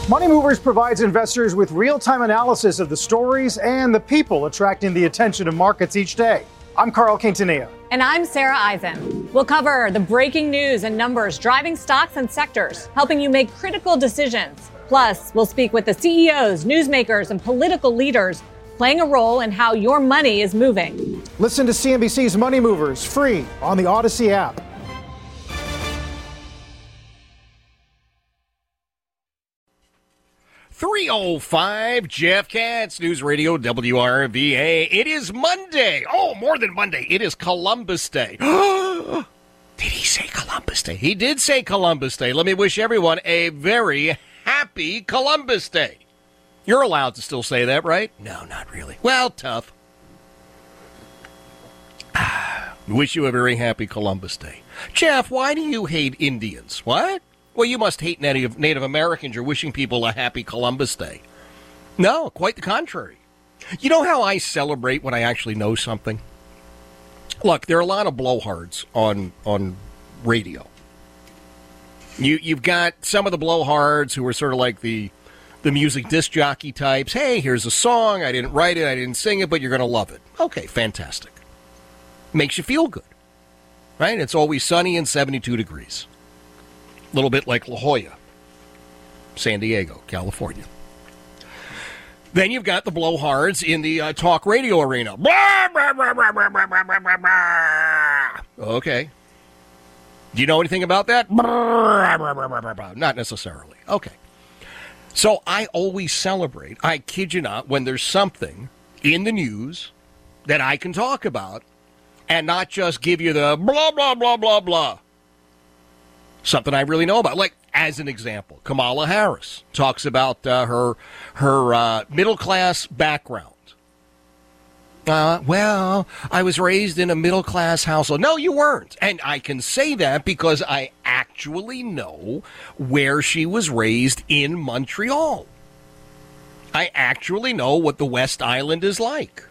Money Movers provides investors with real-time analysis of the stories and the people attracting the attention of markets each day. I'm Carl Quintanilla. And I'm Sarah Eisen. We'll cover the breaking news and numbers driving stocks and sectors, helping you make critical decisions. Plus, we'll speak with the CEOs, newsmakers, and political leaders playing a role in how your money is moving. Listen to CNBC's Money Movers free on the Odyssey app. .305 Jeff Katz, News Radio WRVA. It is Monday. Oh, more than Monday. It is Columbus Day. Did he say Columbus Day? He did say Columbus Day. Let me wish everyone a very happy Columbus Day. You're allowed to still say that, right? No, not really. Well, tough. Wish you a very happy Columbus Day. Jeff, why do you hate Indians? What? Well, you must hate Native Americans. You're wishing people a happy Columbus Day. No, quite the contrary. You know how I celebrate when I actually know something? Look, there are a lot of blowhards on radio. You've got some of the blowhards who are sort of like the music disc jockey types. Hey, here's a song. I didn't write it. I didn't sing it, but you're going to love it. Okay, fantastic. Makes you feel good, right? It's always sunny and 72 degrees. A little bit like La Jolla, San Diego, California. Then you've got the blowhards in the talk radio arena. Blah, blah, blah, blah, blah, blah, blah, blah, blah. Okay. Do you know anything about that? Blah, blah, blah, blah, blah. Not necessarily. Okay. So I always celebrate, I kid you not, when there's something in the news that I can talk about and not just give you the blah, blah, blah, blah, blah. Something I really know about. Like, as an example, Kamala Harris talks about her middle-class background. Well, I was raised in a middle-class household. No, you weren't. And I can say that because I actually know where she was raised in Montreal. I actually know what the West Island is like.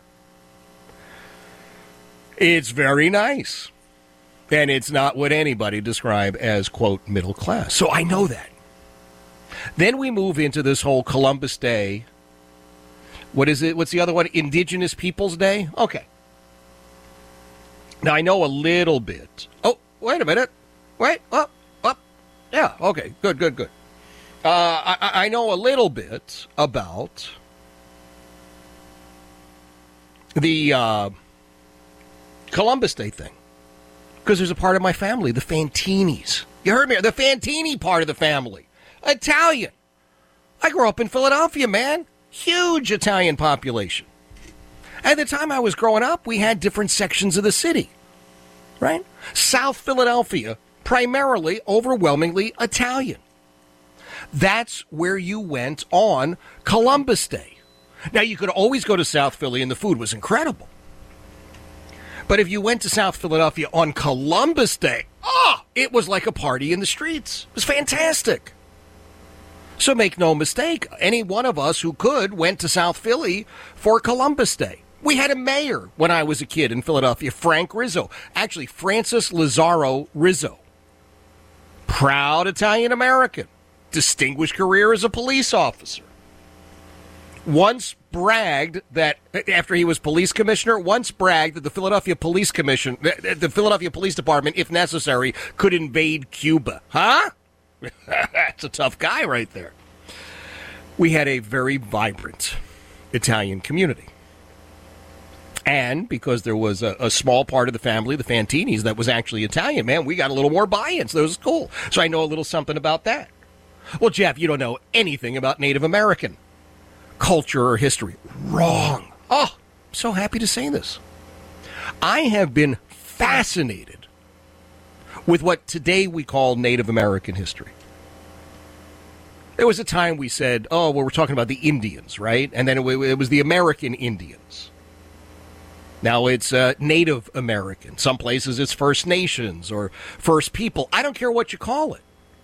It's very nice. And it's not what anybody describe as, quote, middle class. So I know that. Then we move into this whole Columbus Day. What is it? What's the other one? Indigenous Peoples Day? Okay. Now, I know a little bit. Oh, wait a minute. Wait. Up. Yeah, okay. Good. I know a little bit about the Columbus Day thing. Because there's a part of my family, the Fantinis. You heard me, the Fantini part of the family. Italian. I grew up in Philadelphia, man. Huge Italian population. At the time I was growing up, we had different sections of the city, right? South Philadelphia, primarily, overwhelmingly Italian. That's where you went on Columbus Day. Now, you could always go to South Philly, and the food was incredible. But if you went to South Philadelphia on Columbus Day, it was like a party in the streets. It was fantastic. So make no mistake, any one of us who could went to South Philly for Columbus Day. We had a mayor when I was a kid in Philadelphia, Frank Rizzo. Actually, Francis Lazaro Rizzo. Proud Italian-American. Distinguished career as a police officer. Once bragged that, after he was police commissioner, that the Philadelphia Police Commission, the Philadelphia Police Department, if necessary, could invade Cuba. Huh? That's a tough guy right there. We had a very vibrant Italian community. And because there was a small part of the family, the Fantinis, that was actually Italian, man, we got a little more buy-in, so that was cool. So I know a little something about that. Well, Jeff, you don't know anything about Native American culture or history. Wrong. Oh, I'm so happy to say this. I have been fascinated with what today we call Native American history. There was a time we said, we're talking about the Indians, right? And then it was the American Indians. Now it's Native American. Some places it's First Nations or First People. I don't care what you call it.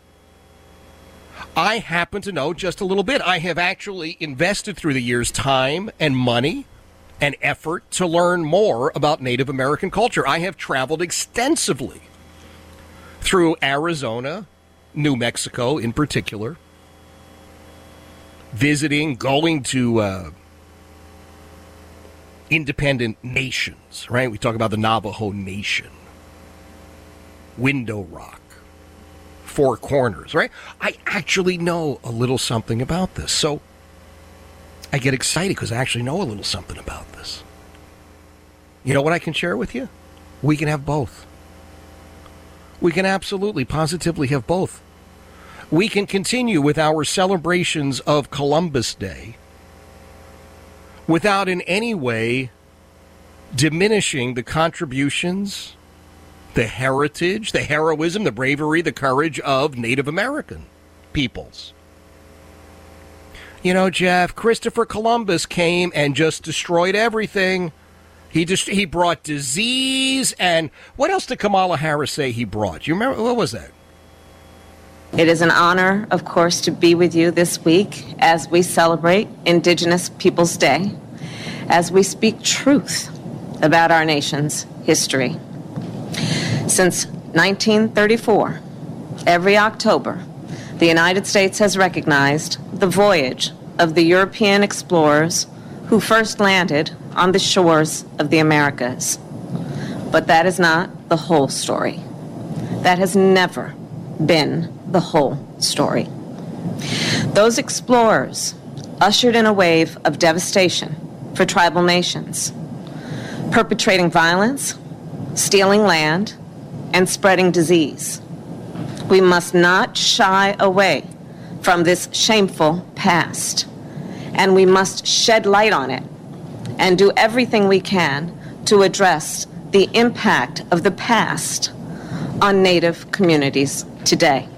I happen to know just a little bit. I have actually invested through the years time and money and effort to learn more about Native American culture. I have traveled extensively through Arizona, New Mexico in particular, visiting, going to independent nations, right? We talk about the Navajo Nation, Window Rock, Four Corners, right? I actually know a little something about this. So I get excited because I actually know a little something about this. You know what I can share with you? We can have both. We can absolutely, positively have both. We can continue with our celebrations of Columbus Day without in any way diminishing the contributions, the heritage, the heroism, the bravery, the courage of Native American peoples. You know, Jeff, Christopher Columbus came and just destroyed everything. He brought disease, and what else did Kamala Harris say he brought? You remember, what was that? It is an honor, of course, to be with you this week as we celebrate Indigenous Peoples Day, as we speak truth about our nation's history. Since 1934, every October, the United States has recognized the voyage of the European explorers who first landed on the shores of the Americas. But that is not the whole story. That has never been the whole story. Those explorers ushered in a wave of devastation for tribal nations, perpetrating violence, stealing land, and spreading disease. We must not shy away from this shameful past, and we must shed light on it and do everything we can to address the impact of the past on Native communities today.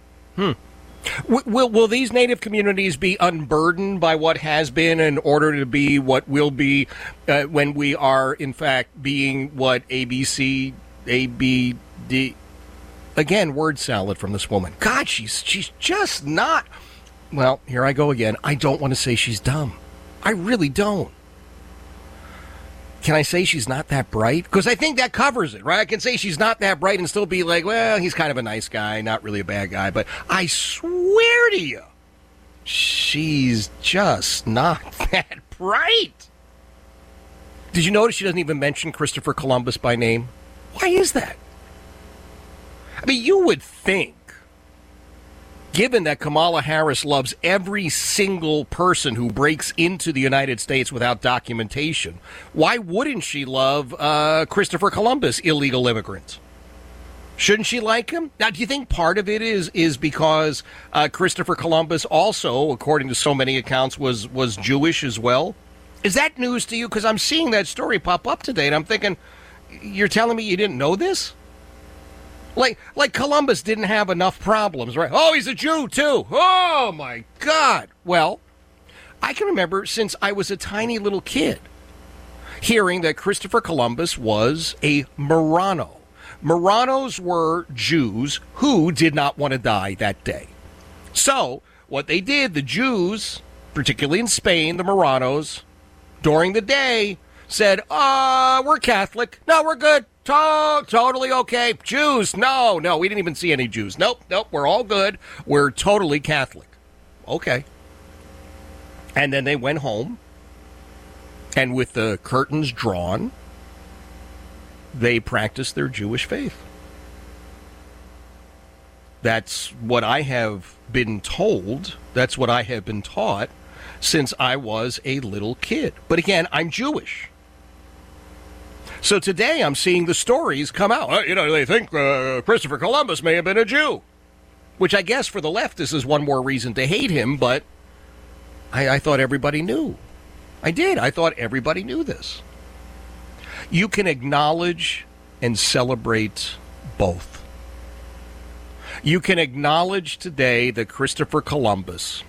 Will these Native communities be unburdened by what has been in order to be what will be when we are, in fact, being what ABC, ABD... Again, word salad from this woman. God, she's just not... Well, here I go again. I don't want to say she's dumb. I really don't. Can I say she's not that bright? Because I think that covers it, right? I can say she's not that bright and still be like, well, he's kind of a nice guy, not really a bad guy. But I swear to you, she's just not that bright. Did you notice she doesn't even mention Christopher Columbus by name? Why is that? I mean, you would think, given that Kamala Harris loves every single person who breaks into the United States without documentation, why wouldn't she love Christopher Columbus, illegal immigrants? Shouldn't she like him? Now, do you think part of it is because Christopher Columbus also, according to so many accounts, was Jewish as well? Is that news to you? Because I'm seeing that story pop up today, and I'm thinking, you're telling me you didn't know this? Like Columbus didn't have enough problems, right? Oh, he's a Jew, too. Oh, my God. Well, I can remember since I was a tiny little kid hearing that Christopher Columbus was a Marrano. Marranos were Jews who did not want to die that day. So what they did, the Jews, particularly in Spain, the Marranos, during the day said, we're Catholic. No, we're good. Totally okay. Jews, no, we didn't even see any Jews. Nope, we're all good. We're totally Catholic. Okay. And then they went home, and with the curtains drawn, they practiced their Jewish faith. That's what I have been told. That's what I have been taught since I was a little kid. But again, I'm Jewish. So today I'm seeing the stories come out. They think Christopher Columbus may have been a Jew, which I guess for the leftists is one more reason to hate him, but I thought everybody knew. I did. I thought everybody knew this. You can acknowledge and celebrate both. You can acknowledge today that Christopher Columbus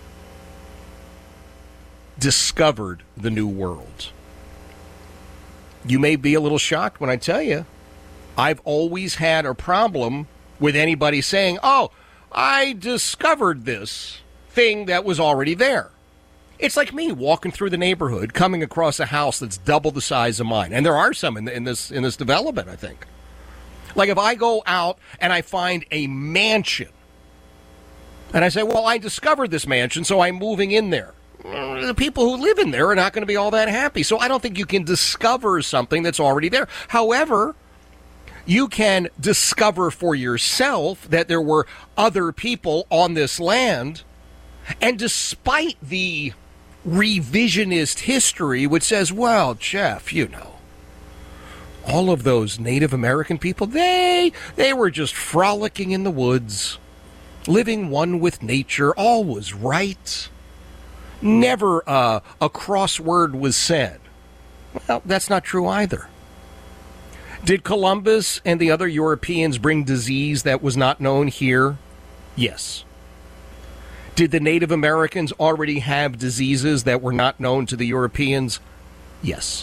discovered the New World. You may be a little shocked when I tell you, I've always had a problem with anybody saying, oh, I discovered this thing that was already there. It's like me walking through the neighborhood, coming across a house that's double the size of mine. And there are some in this development, I think. Like if I go out and I find a mansion And I say, well, I discovered this mansion, so I'm moving in there. The people who live in there are not going to be all that happy. So I don't think you can discover something that's already there. However, you can discover for yourself that there were other people on this land. And despite the revisionist history, which says, well, Jeff, you know, all of those Native American people, they were just frolicking in the woods, living one with nature, all was right. Never a crossword was said. Well, that's not true either. Did Columbus and the other Europeans bring disease that was not known here? Yes. Did the Native Americans already have diseases that were not known to the Europeans? Yes.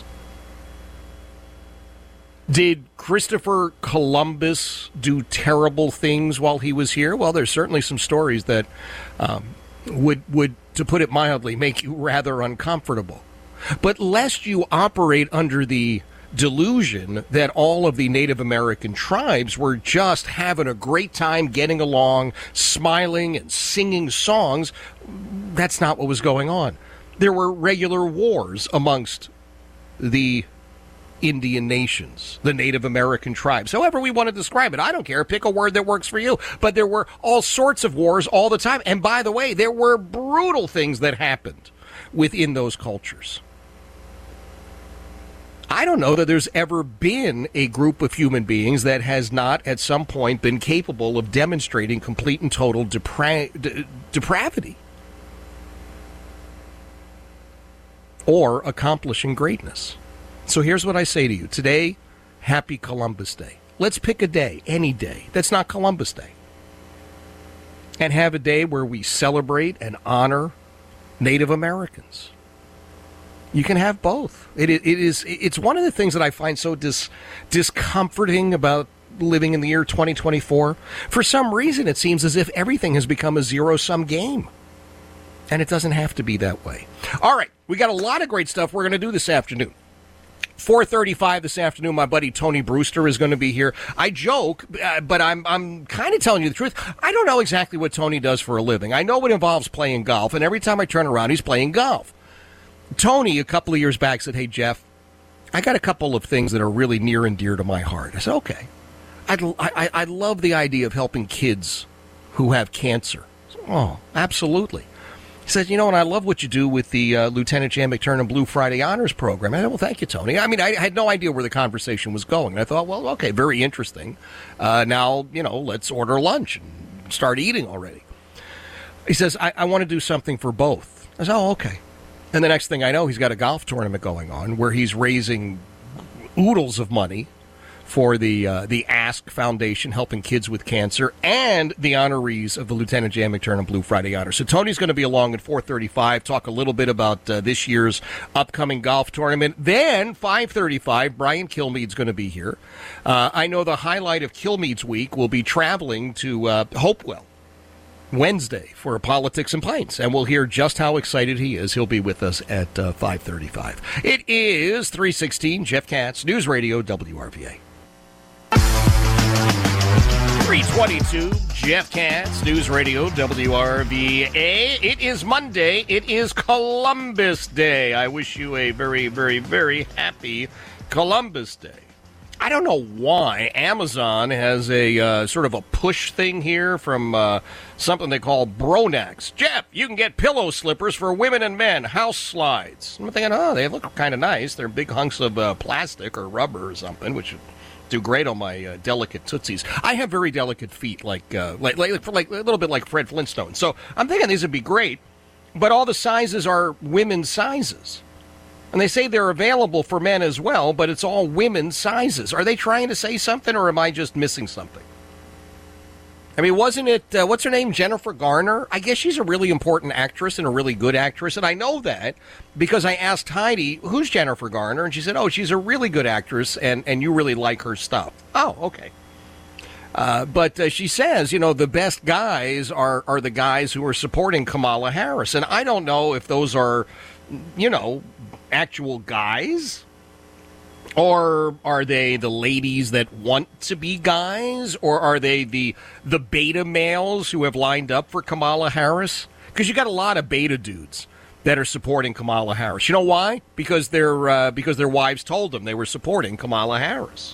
Did Christopher Columbus do terrible things while he was here? Well, there's certainly some stories that would, to put it mildly, make you rather uncomfortable. But lest you operate under the delusion that all of the Native American tribes were just having a great time getting along, smiling and singing songs, that's not what was going on. There were regular wars amongst the Indian nations, the Native American tribes. However we want to describe it, I don't care. Pick a word that works for you. But there were all sorts of wars all the time. And by the way, there were brutal things that happened within those cultures. I don't know that there's ever been a group of human beings that has not at some point been capable of demonstrating complete and total depravity or accomplishing greatness. So here's what I say to you. Today, happy Columbus Day. Let's pick a day, any day, that's not Columbus Day, and have a day where we celebrate and honor Native Americans. You can have both. It's one of the things that I find so discomforting about living in the year 2024. For some reason, it seems as if everything has become a zero-sum game. And it doesn't have to be that way. All right, we got a lot of great stuff we're going to do this afternoon. 4:35 this afternoon, my buddy Tony Brewster is going to be here. I joke, but I'm kind of telling you the truth. I don't know exactly what Tony does for a living. I know it involves playing golf, and every time I turn around, he's playing golf. Tony, a couple of years back, said, hey, Jeff, I got a couple of things that are really near and dear to my heart. I said, okay. I love the idea of helping kids who have cancer. Said, oh, absolutely. He said, you know, and I love what you do with the Lieutenant Jan McTurnan Blue Friday Honors Program. I said, well, thank you, Tony. I mean, I had no idea where the conversation was going. And I thought, well, okay, very interesting. Now, you know, let's order lunch and start eating already. He says, I want to do something for both. I said, oh, okay. And the next thing I know, he's got a golf tournament going on where he's raising oodles of money for the Ask Foundation, helping kids with cancer, and the honorees of the Lieutenant Jan McTurnan Blue Friday Honor. So Tony's going to be along at 4:35, talk a little bit about this year's upcoming golf tournament. Then 5:35, Brian Kilmeade's going to be here. I know the highlight of Kilmeade's week will be traveling to Hopewell Wednesday for Politics and Pints, and we'll hear just how excited he is. He'll be with us at 5:35. It is 3:16, Jeff Katz, News Radio WRVA. 3:22, Jeff Katz, News Radio WRVA. It is Monday. It is Columbus Day. I wish you a very, very, very happy Columbus Day. I don't know why Amazon has a sort of a push thing here from something they call Bronax. Jeff, you can get pillow slippers for women and men, house slides. I'm thinking, oh, they look kind of nice. They're big hunks of plastic or rubber or something, which would do great on my delicate tootsies. I have very delicate feet, like a little bit like Fred Flintstone. So I'm thinking these would be great, but all the sizes are women's sizes. And they say they're available for men as well, but it's all women's sizes. Are they trying to say something, or am I just missing something? I mean, wasn't it, what's her name, Jennifer Garner? I guess she's a really important actress and a really good actress, and I know that because I asked Heidi, who's Jennifer Garner? And she said, oh, she's a really good actress, and you really like her stuff. Oh, okay. But she says, you know, the best guys are the guys who are supporting Kamala Harris. And I don't know if those are, you know, actual guys Or are they the ladies that want to be guys? Or are they the beta males who have lined up for Kamala Harris? Because you got a lot of beta dudes that are supporting Kamala Harris. You know why? Because their wives told them they were supporting Kamala Harris.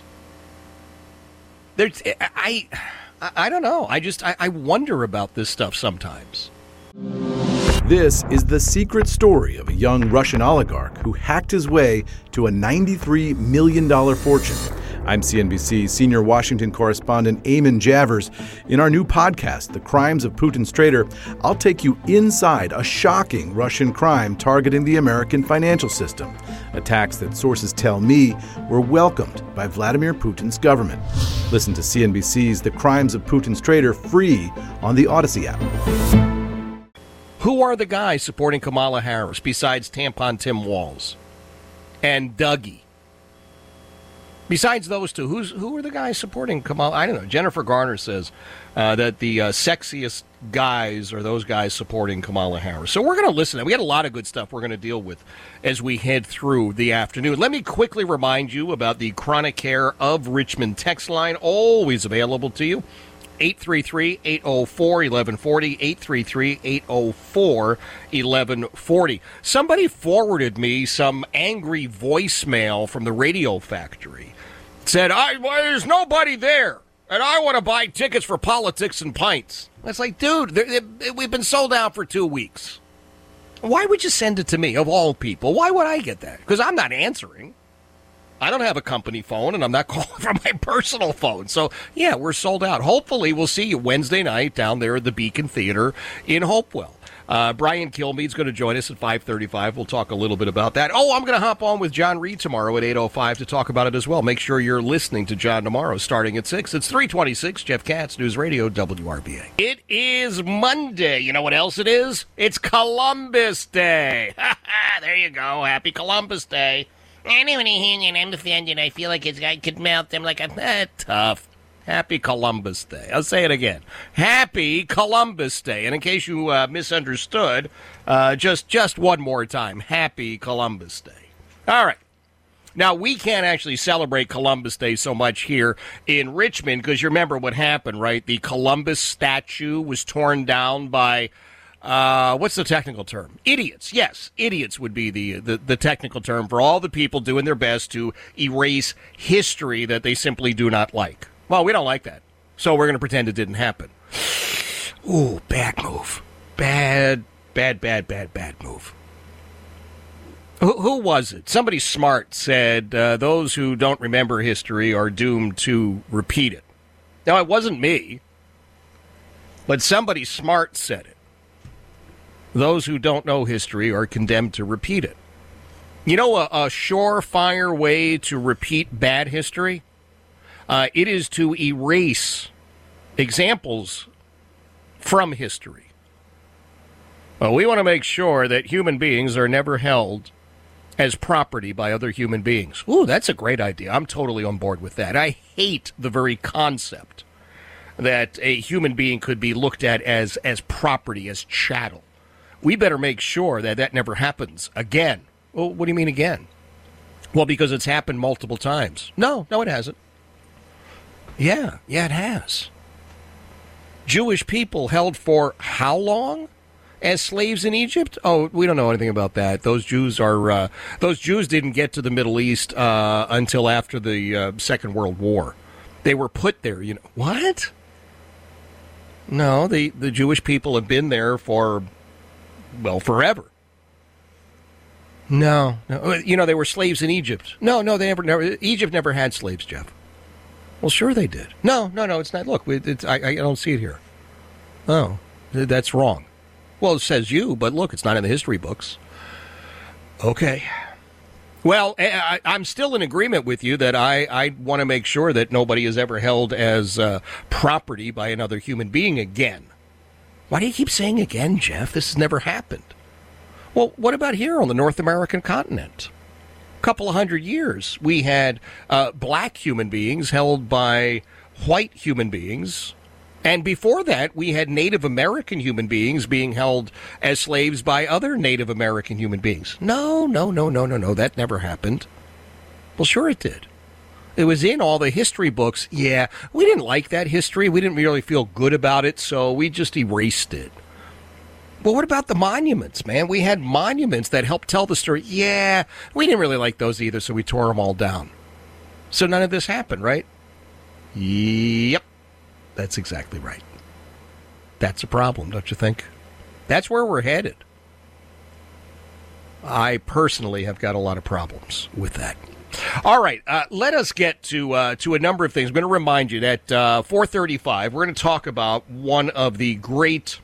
I don't know. I wonder about this stuff sometimes. This is the secret story of a young Russian oligarch who hacked his way to a $93 million fortune. I'm CNBC senior Washington correspondent Eamon Javers. In our new podcast, The Crimes of Putin's Traitor, I'll take you inside a shocking Russian crime targeting the American financial system. Attacks that sources tell me were welcomed by Vladimir Putin's government. Listen to CNBC's The Crimes of Putin's Traitor free on the Odyssey app. Who are the guys supporting Kamala Harris besides Tampon Tim Walz and Dougie? Besides those two, who are the guys supporting Kamala? I don't know. Jennifer Garner says that the sexiest guys are those guys supporting Kamala Harris. So we're going to listen. We got a lot of good stuff we're going to deal with as we head through the afternoon. Let me quickly remind you about the Chronic Care of Richmond text line, always available to you. 833-804-1140, 833-804-1140. Somebody forwarded me some angry voicemail from the Radio Factory. Said, there's nobody there, and I want to buy tickets for Politics and Pints. It's like, dude, we've been sold out for 2 weeks. Why would you send it to me, of all people? Why would I get that? Because I'm not answering. I don't have a company phone, and I'm not calling from my personal phone. So, yeah, we're sold out. Hopefully, we'll see you Wednesday night down there at the Beacon Theater in Hopewell. Brian Kilmeade's going to join us at 5:35. We'll talk a little bit about that. Oh, I'm going to hop on with John Reed tomorrow at 8:05 to talk about it as well. Make sure you're listening to John tomorrow starting at 6. It's 3:26, Jeff Katz, News Radio, WRBA. It is Monday. You know what else it is? It's Columbus Day. There you go. Happy Columbus Day. I don't want to hear you, and I'm offended. I feel like I could melt them like I'm tough. Happy Columbus Day. I'll say it again. Happy Columbus Day. And in case you misunderstood, just one more time. Happy Columbus Day. All right. Now, we can't actually celebrate Columbus Day so much here in Richmond because you remember what happened, right? The Columbus statue was torn down by... what's the technical term? Idiots. Yes, idiots would be the technical term for all the people doing their best to erase history that they simply do not like. Well, we don't like that, so we're going to pretend it didn't happen. Ooh, bad move. Bad move. Who was it? Somebody smart said, those who don't remember history are doomed to repeat it. Now, it wasn't me, but somebody smart said it. Those who don't know history are condemned to repeat it. You know a surefire way to repeat bad history? It is to erase examples from history. Well, we want to make sure that human beings are never held as property by other human beings. Ooh, that's a great idea. I'm totally on board with that. I hate the very concept that a human being could be looked at as property, as chattel. We better make sure that that never happens again. Well, what do you mean again? Well, because it's happened multiple times. No, it hasn't. Yeah, it has. Jewish people held for how long as slaves in Egypt? Oh, we don't know anything about that. Those Jews didn't get to the Middle East until after the Second World War. They were put there. You know what? No, the Jewish people have been there for, well, forever. No. You know, they were slaves in Egypt. No, they never. Egypt never had slaves, Jeff. Well, sure they did. No, it's not. Look, I don't see it here. Oh, that's wrong. Well, it says you, but look, it's not in the history books. Okay. Well, I'm still in agreement with you that I want to make sure that nobody is ever held as property by another human being again. Why do you keep saying again, Jeff? This has never happened. Well, what about here on the North American continent? Couple of 100 years, we had black human beings held by white human beings. And before that, we had Native American human beings being held as slaves by other Native American human beings. No, that never happened. Well, sure it did. It was in all the history books. Yeah, we didn't like that history. We didn't really feel good about it, so we just erased it. Well, what about the monuments, man? We had monuments that helped tell the story. Yeah, we didn't really like those either, so we tore them all down. So none of this happened, right? Yep, that's exactly right. That's a problem, don't you think? That's where we're headed. I personally have got a lot of problems with that. All right, let us get to a number of things. I'm going to remind you that 4:35, we're going to talk about one of the great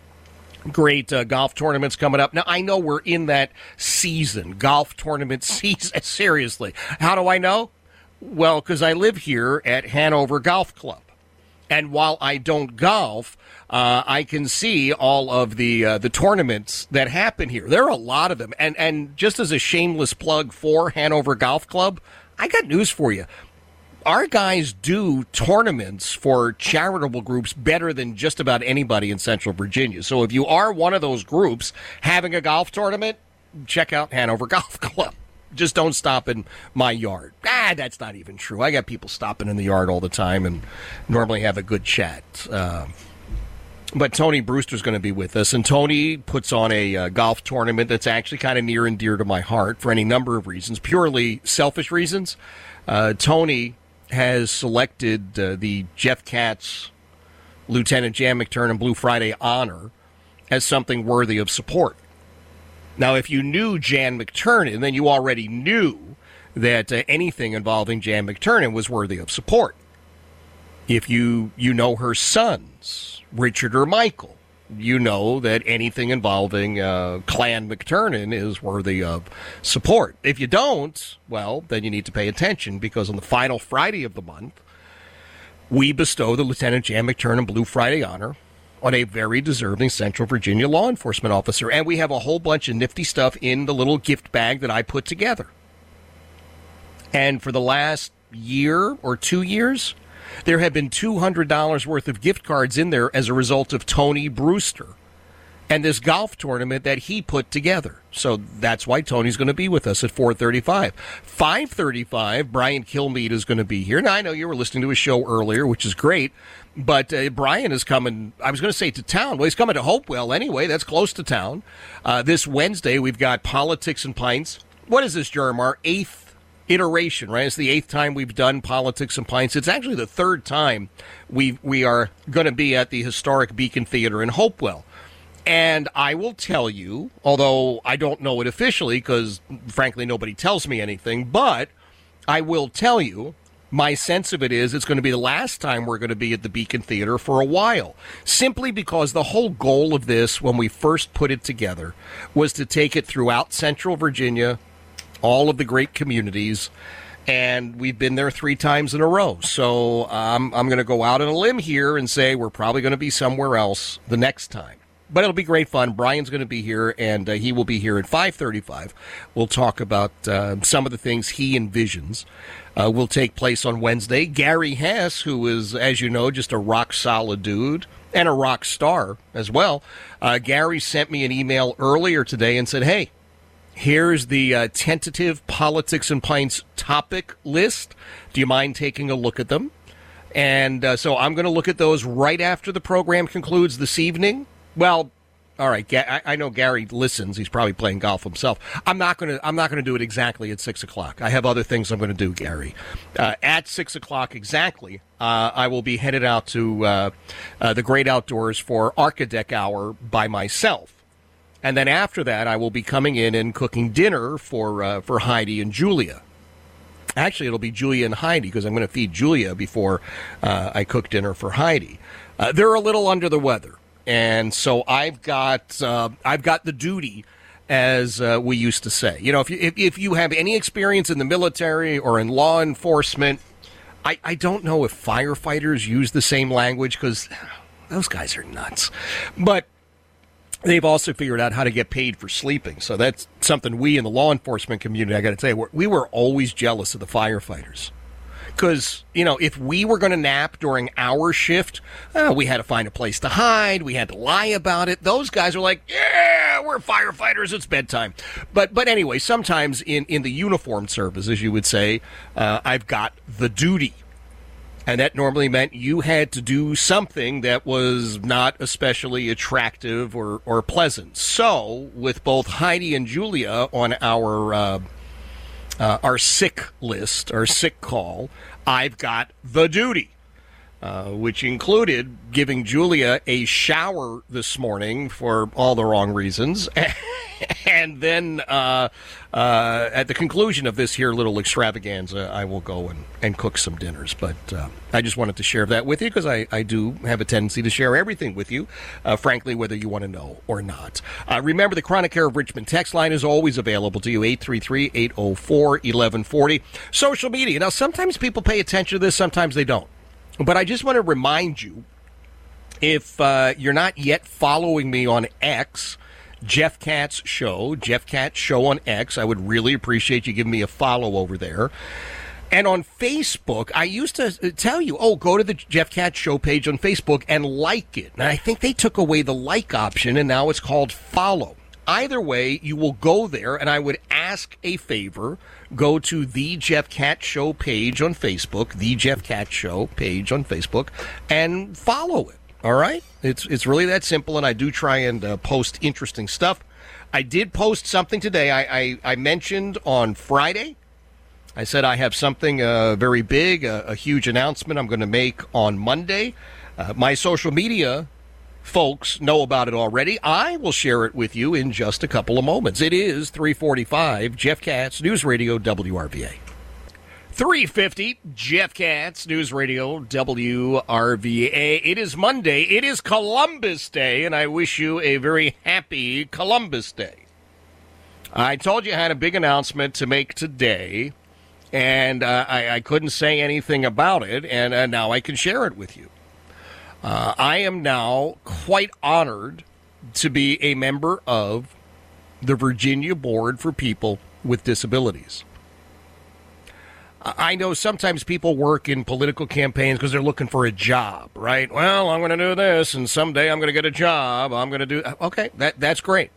golf tournaments coming up. Now, I know we're in that season, golf tournament season. Seriously. How do I know? Well, because I live here at Hanover Golf Club. And while I don't golf, I can see all of the tournaments that happen here. There are a lot of them. And just as a shameless plug for Hanover Golf Club, I got news for you. Our guys do tournaments for charitable groups better than just about anybody in Central Virginia. So if you are one of those groups having a golf tournament, check out Hanover Golf Club. Just don't stop in my yard. That's not even true. I got people stopping in the yard all the time and normally have a good chat. But Tony Brewster's going to be with us, and Tony puts on a golf tournament that's actually kind of near and dear to my heart for any number of reasons, purely selfish reasons. Tony has selected the Jeff Katz Lieutenant Jan McTernan Blue Friday Honor as something worthy of support. Now, if you knew Jan McTernan, then you already knew that anything involving Jan McTernan was worthy of support. If you know her sons, Richard or Michael, you know that anything involving Clan McTernan is worthy of support. If you don't, well, then you need to pay attention, because on the final Friday of the month, we bestow the Lieutenant Jan McTernan Blue Friday Honor on a very deserving Central Virginia law enforcement officer. And we have a whole bunch of nifty stuff in the little gift bag that I put together. And for the last year or 2 years, there have been $200 worth of gift cards in there as a result of Tony Brewster and this golf tournament that he put together. So that's why Tony's going to be with us at 4:35. 5:35, Brian Kilmeade is going to be here. Now, I know you were listening to his show earlier, which is great, but Brian is coming, I was going to say to town. Well, he's coming to Hopewell anyway. That's close to town. This Wednesday, we've got Politics and Pints. What is this, Jerem? Our 8th iteration, right? It's the 8th time we've done Politics and Pints. It's actually the 3rd time we are going to be at the historic Beacon Theater in Hopewell. And I will tell you, although I don't know it officially because, frankly, nobody tells me anything, but I will tell you, my sense of it is it's going to be the last time we're going to be at the Beacon Theater for a while, simply because the whole goal of this, when we first put it together, was to take it throughout Central Virginia, all of the great communities, and we've been there 3 times in a row. So I'm going to go out on a limb here and say we're probably going to be somewhere else the next time. But it'll be great fun. Brian's going to be here, and he will be here at 5:35. We'll talk about some of the things he envisions will take place on Wednesday. Gary Hess, who is, as you know, just a rock-solid dude and a rock star as well. Gary sent me an email earlier today and said, hey, here's the tentative Politics and Pints topic list. Do you mind taking a look at them? And so I'm going to look at those right after the program concludes this evening. Well, all right. I know Gary listens. He's probably playing golf himself. I'm not going to do it exactly at 6 o'clock. I have other things I'm going to do, Gary. At 6 o'clock exactly, I will be headed out to the great outdoors for Architect Hour by myself, and then after that, I will be coming in and cooking dinner for Heidi and Julia. Actually, it'll be Julia and Heidi because I'm going to feed Julia before I cook dinner for Heidi. They're a little under the weather. And so I've got the duty, as we used to say. You know, if you have any experience in the military or in law enforcement, I don't know if firefighters use the same language because those guys are nuts. But they've also figured out how to get paid for sleeping. So that's something we in the law enforcement community, I got to tell you, we were always jealous of the firefighters. Because, if we were going to nap during our shift, we had to find a place to hide. We had to lie about it. Those guys are like, yeah, we're firefighters. It's bedtime. But anyway, sometimes in the uniformed service, as you would say, I've got the duty. And that normally meant you had to do something that was not especially attractive or pleasant. So, with both Heidi and Julia on our sick list, our sick call, I've got the duty, which included giving Julia a shower this morning for all the wrong reasons. And then at the conclusion of this here little extravaganza, I will go and cook some dinners. But I just wanted to share that with you because I do have a tendency to share everything with you, frankly, whether you want to know or not. Remember, the Chronic Care of Richmond text line is always available to you, 833-804-1140. Social media. Now, sometimes people pay attention to this, sometimes they don't. But I just want to remind you, if you're not yet following me on X, Jeff Katz Show on X. I would really appreciate you giving me a follow over there. And on Facebook, I used to tell you, go to the Jeff Katz Show page on Facebook and like it. And I think they took away the like option, and now it's called follow. Either way, you will go there, and I would ask a favor. Go to the Jeff Katz Show page on Facebook, the Jeff Katz Show page on Facebook, and follow it. All right? It's really that simple, and I do try and post interesting stuff. I did post something today. I mentioned on Friday, I said I have something very big, a huge announcement I'm going to make on Monday. My social media folks know about it already. I will share it with you in just a couple of moments. It is 3:45, Jeff Katz, News Radio WRVA. 3:50, Jeff Katz, News Radio WRVA. It is Monday. It is Columbus Day, and I wish you a very happy Columbus Day. I told you I had a big announcement to make today, and I couldn't say anything about it, and now I can share it with you. I am now quite honored to be a member of the Virginia Board for People with Disabilities. I know sometimes people work in political campaigns because they're looking for a job, right? Well, I'm going to do this, and someday I'm going to get a job. I'm going to do... Okay, that's great.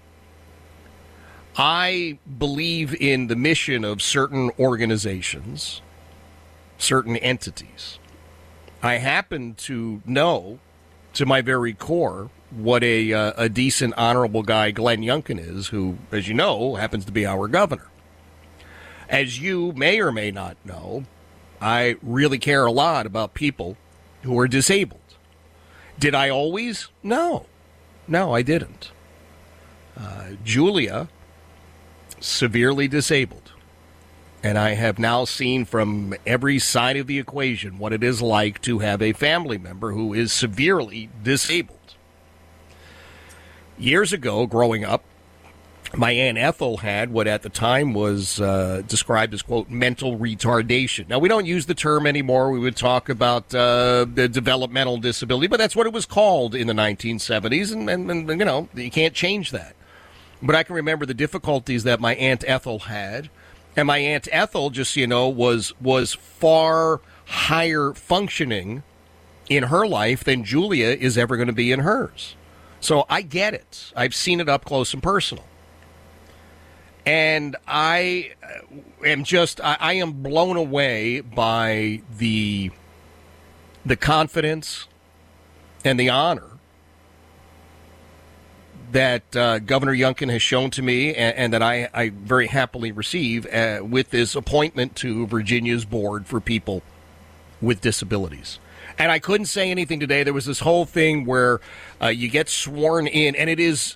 I believe in the mission of certain organizations, certain entities. I happen to know, to my very core, what a decent, honorable guy Glenn Youngkin is, who, as you know, happens to be our governor. As you may or may not know, I really care a lot about people who are disabled. Did I always? No, I didn't. Julia, severely disabled. And I have now seen from every side of the equation what it is like to have a family member who is severely disabled. Years ago, growing up, my Aunt Ethel had what at the time was described as, quote, mental retardation. Now, we don't use the term anymore. We would talk about the developmental disability, but that's what it was called in the 1970s, and you know, you can't change that. But I can remember the difficulties that my Aunt Ethel had, and my Aunt Ethel, just so you know, was far higher functioning in her life than Julia is ever going to be in hers. So I get it. I've seen it up close and personal. And I am blown away by the confidence and the honor that Governor Youngkin has shown to me, and that I very happily receive with this appointment to Virginia's Board for People with Disabilities. And I couldn't say anything today. There was this whole thing where you get sworn in, and it is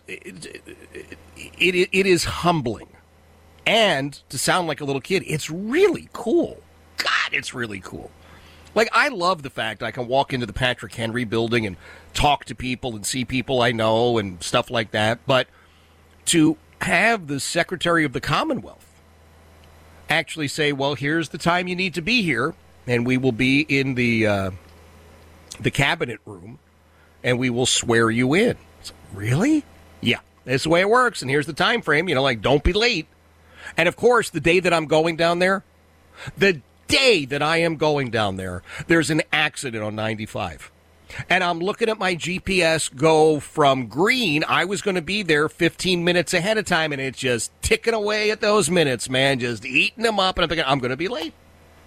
humbling. And to sound like a little kid, it's really cool. God, it's really cool. Like, I love the fact I can walk into the Patrick Henry building and talk to people and see people I know and stuff like that. But to have the Secretary of the Commonwealth actually say, well, here's the time you need to be here, and we will be in the cabinet room, and we will swear you in. It's like, really? Yeah, that's the way it works, and here's the time frame. You know, like, don't be late. And, of course, the day that I'm going down there, the day that I am going down there, there's an accident on 95. And I'm looking at my GPS go from green. I was going to be there 15 minutes ahead of time, and it's just ticking away at those minutes, man, just eating them up. And I'm thinking, I'm going to be late.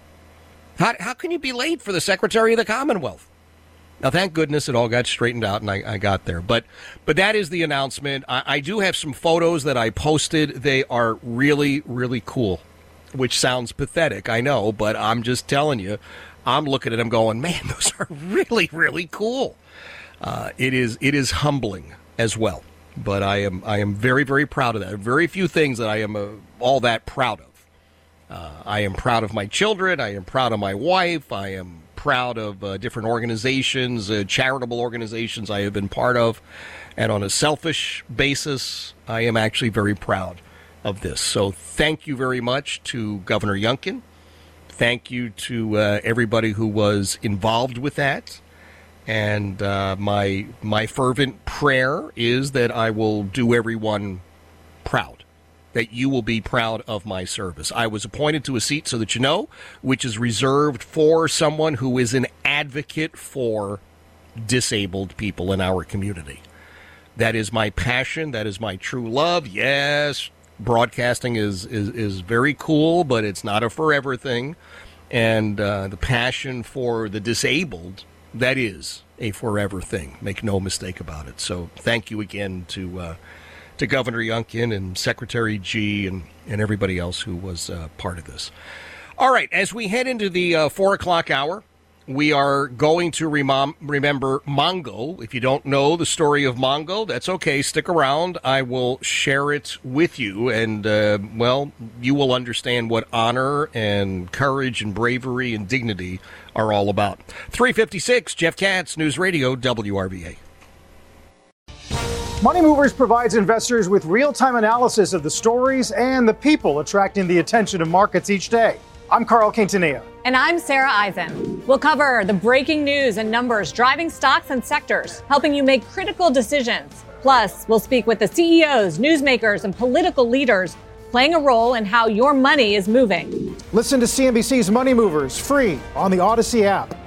How can you be late for the Secretary of the Commonwealth? Now, thank goodness it all got straightened out and I got there. But that is the announcement. I do have some photos that I posted. They are really, really cool, which sounds pathetic, I know, but I'm just telling you, I'm looking at them going, man, those are really, really cool. It is humbling as well. But I am very, very proud of that. Very few things that I am all that proud of. I am proud of my children. I am proud of my wife. I am proud of different organizations, charitable organizations I have been part of. And on a selfish basis, I am actually very proud of this. So thank you very much to Governor Youngkin. Thank you to everybody who was involved with that. And my fervent prayer is that I will do everyone proud, that you will be proud of my service. I was appointed to a seat, so that you know, which is reserved for someone who is an advocate for disabled people in our community. That is my passion. That is my true love. Yes, broadcasting is very cool, but it's not a forever thing. And the passion for the disabled, that is a forever thing. Make no mistake about it. So thank you again to Governor Youngkin and Secretary G and everybody else who was part of this. All right, as we head into the 4 o'clock hour, we are going to remember Mongo. If you don't know the story of Mongo, that's okay. Stick around. I will share it with you, and, you will understand what honor and courage and bravery and dignity are all about. 3:56, Jeff Katz, News Radio, WRVA. Money Movers provides investors with real-time analysis of the stories and the people attracting the attention of markets each day. I'm Carl Quintanilla. And I'm Sarah Eisen. We'll cover the breaking news and numbers driving stocks and sectors, helping you make critical decisions. Plus, we'll speak with the CEOs, newsmakers, and political leaders playing a role in how your money is moving. Listen to CNBC's Money Movers free on the Odyssey app.